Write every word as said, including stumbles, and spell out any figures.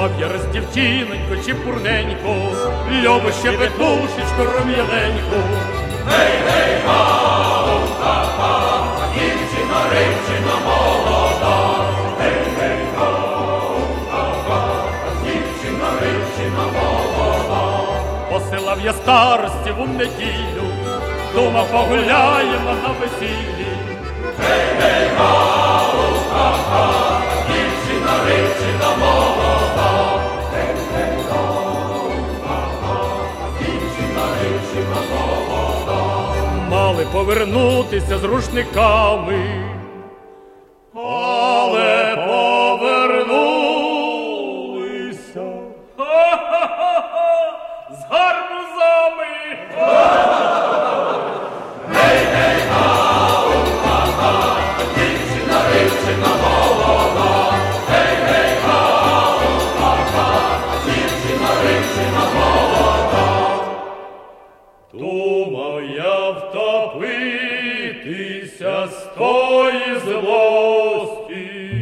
Думав я раз дівчинонько чи пурненько, любо ще петушечко рум'яненько. Гей, гей, га, ха, ха, дівчина, рибчина молода. Гей, гей, га, ха, ха, дівчина, рибчина молода. Посилав я старості в неділю, думав погуляємо на весіллі. Гей, гей, га, ха, ха, дівчина, рибчина молода. Гей, гей, га, ха, ха, дівчина, рибчина молода. Мали повернутися з рушниками, але повернулися ха-ха-ха, з гарбузами. Гей, гей, га, ха, ха, дівчина, рибчина молода. Гей, гей, га, ха, ха, дівчина, рибчина молода. Думав я втопитися з тої злості,